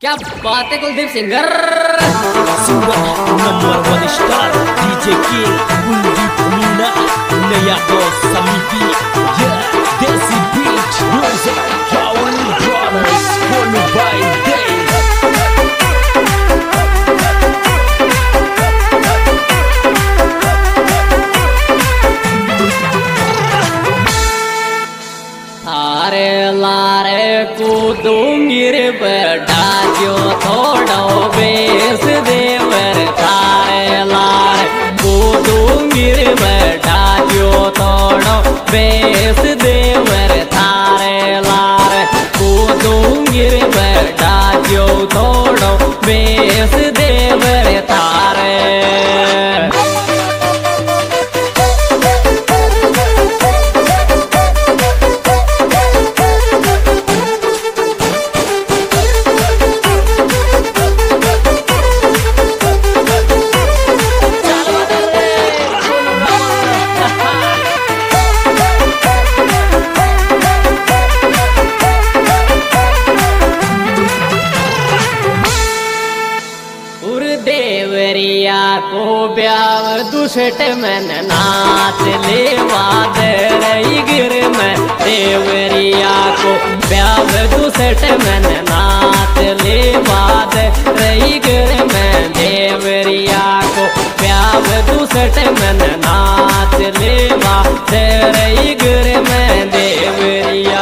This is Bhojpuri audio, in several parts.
क्या बात है Kuldeep singer. Number one star DJ king Kuldeep Meena, नया बॉस समिति, Desi beat music, Jawali Brothers, followed by Dave। थारे लारे कूदूंगी रे बेटा जो थोड़ा बेस देवर। थारे लारे कूदूंगी रे बेटा जो थोड़ा बेस देवर। थारे लारे कूदूंगी रे बेटा जो थोड़ा बेस देवर। थारे देवरिया को ब्याव दुष्ट मन नाच ले वादरई गिर में। देवरिया को ब्याव दुष्ट मन नाच ले वादरई गिर में। देवरिया को ब्याव दुष्ट मन नाच ले वादरई गिर में। देवरिया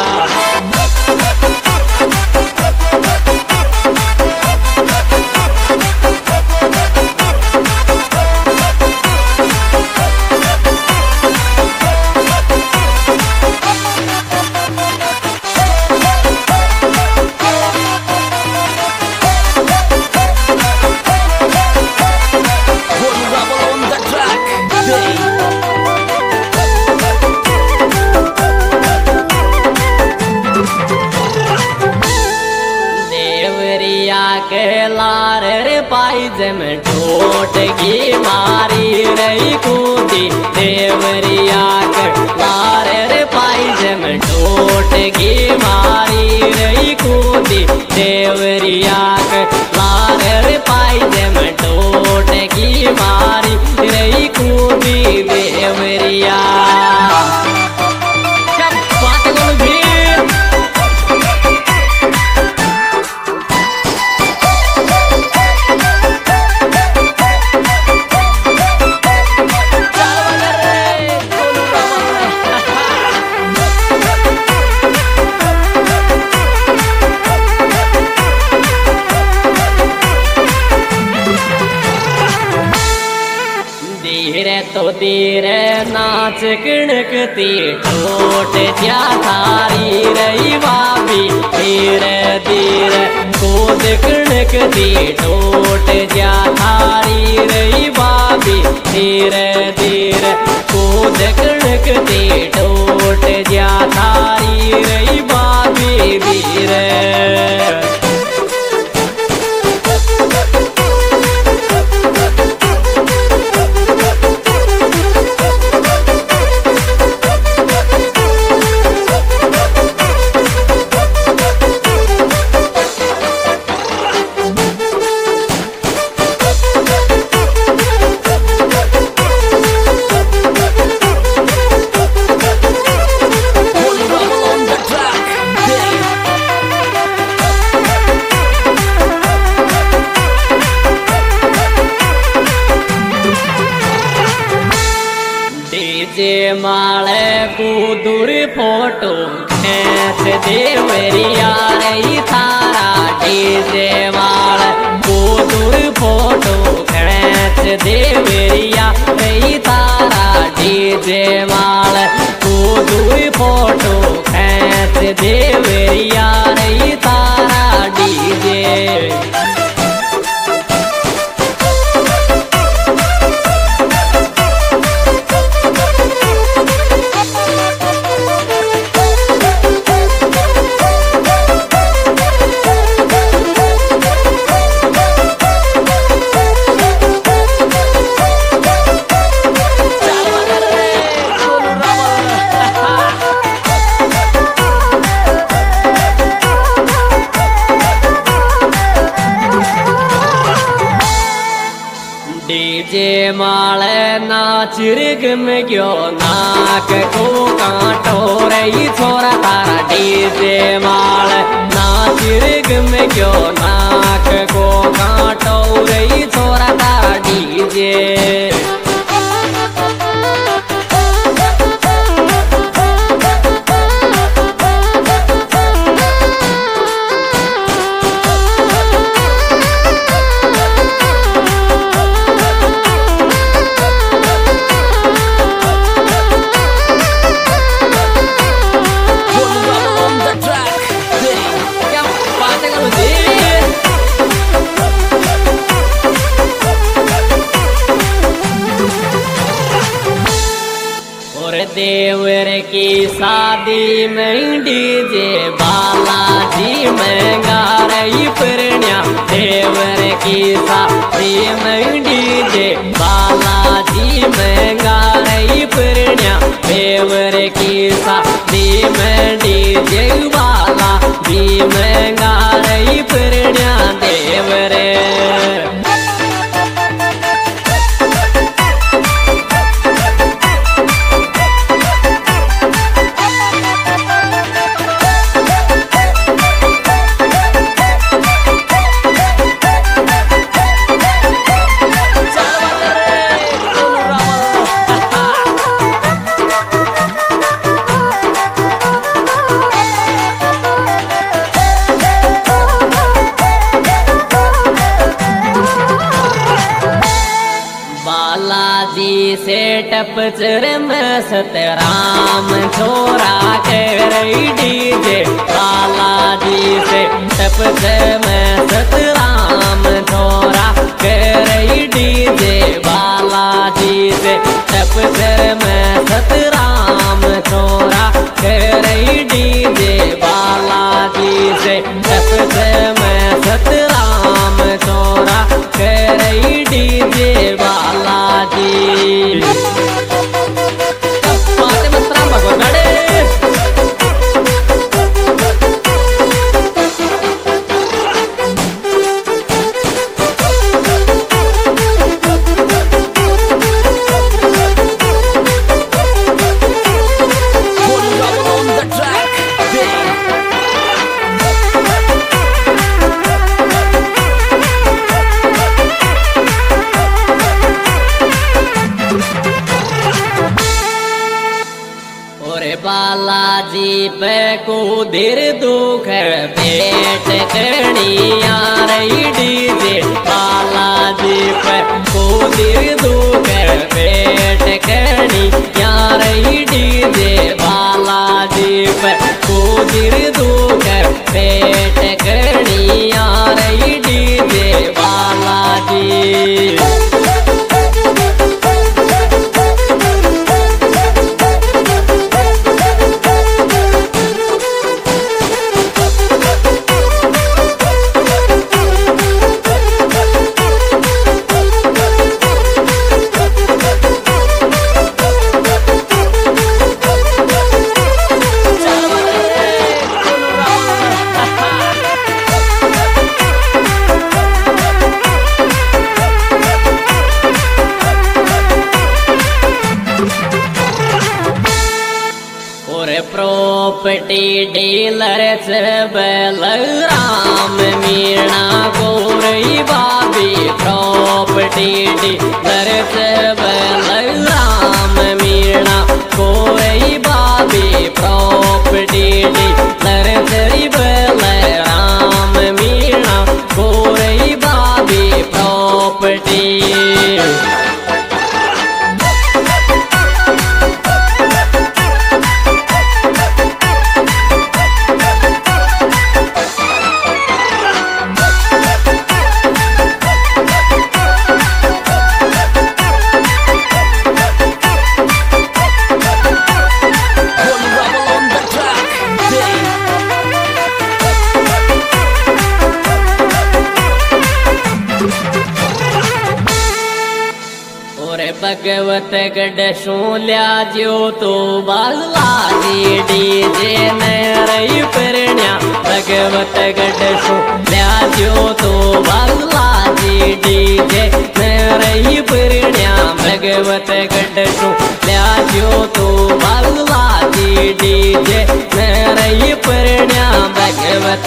के लार रे पाइज में टोट की मारी रही कूदी। देवरिया के लार रे पाइज में टोट की मारी रही कूदी। देवरिया के लार रे पाइज में टोट की मारी रही कूदी। देवरिया धीरे तो धीरे नाच किणकती टोट जा थारी रही भाभी। धीरे धीरे कूद किणकती टोट जा थारी रही भाभी। धीरे धीरे कूद किणकती टोट जा थारी रही भाभी। धीरे डीजे माले कूदूर फोटो खेच देवरिया रही थारा। डीजे माले कूदूर फोटो खेच देवरिया रही थारा। डीजे माले कूदूर फोटो खेच देवरिया रही थारा। डीजे डीजे माले नाचिरग में गयो नाक को कांटो रही छोरा तारा डीजे माले नाचिरग में गयो नाक को कांटो रही छोरा तारा डीजे देवर की शादी में डीजे बालाजी में गा रही परण्या देवर की शादी में डीजे बालाजी में गा रही परण्या देवर की शादी में डीजे बालाजी में गा रही परण्या देवर बालाजी से टपचर में सतराम छोरा कह रही डीजे बालाजी से टपचर में सतराम छोरा कह रही डीजे बालाजी से टपचर में सतराम छोरा कह रही डीजे बालाजी से टपचर में सतराम छोरा कह रही डीजे बालाजी पाते मस्तराम भगवान गाड़े बालाजी पे कुदिर दुख पेट कणिया रही डीजे बालाजी पे कुदिर दुख पेट कणिया रही डीजे बालाजी पे कुदिर दुख पेट कणिया रही डीजे बालाजी प्रॉपर्टी डीलर से बलराम मीणा गोरई बाबी प्रॉपर्टी डीलर से बलराम मीणा गोरई बाबी प्रॉपर्टी डीलर से बलराम मीणा गोरई बाबी प्रॉपर्टी भगवत गढ़ ल्या जो तो बालाजी डीजे ने रही परण्या भगवत गढ़ ल्या जो तो बालाजी डीजे ने रही परण्या भगवत गड्ढू लिया जो तो बलवाजी डीजे मेरे परण्या भगवत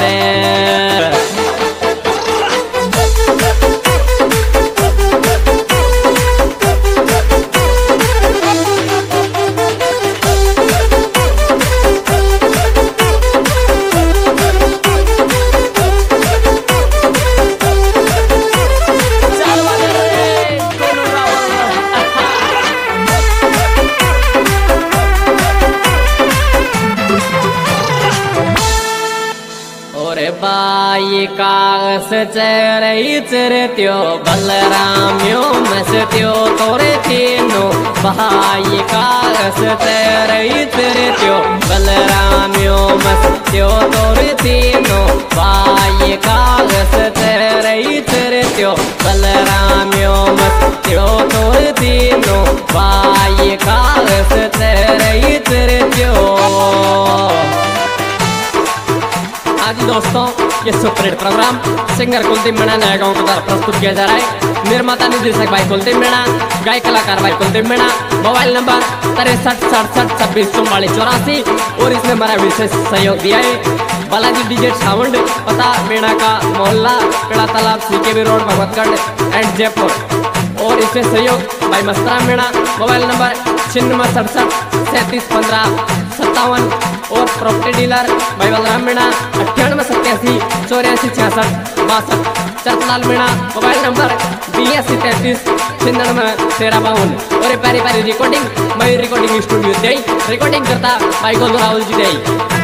बाई कागस चरई चरत्यो बलराम्यो मस्त्यो तोरे तीनो भाई कागस चरई चरत्यो बलराम्यो मस्त्यो तोरे तीनो भाई कागस चरई चरत्यो बलराम्यो मस्त्यो तोरे तीनो भाई कागस चरई चरत्यो। आज दोस्तों ये superhit programme singer Kuldeep Meena नया गांव के द्वारा प्रस्तुत किया जा रहा है। निर्माता निर्देशक भाई कुलदीप मीणा, गायक कलाकार भाई कुलदीप मीणा। मोबाइल नंबर 6367264484 और इसने हमारा विशेष सहयोग दिया है बालाजी डीजे साउंड, पता मीणा का मोहल्ला, पेड़ा तालाब, CKB road, Bhagwatgarh and Jaipur. और इसमें सहयोग भाई मस्तराम मीणा। मोबाइल नंबर 9637371557 और प्रॉपर्टी डीलर भाई बलराम मीणा 9887846666 चरतलाल मीणा। मोबाइल नंबर 8233961352 और ये प्यारी प्यारी रिकॉर्डिंग मयूर रिकॉर्डिंग स्टूडियो दे रिकॉर्डिंग करता भाई गोलू राहुल जी दे।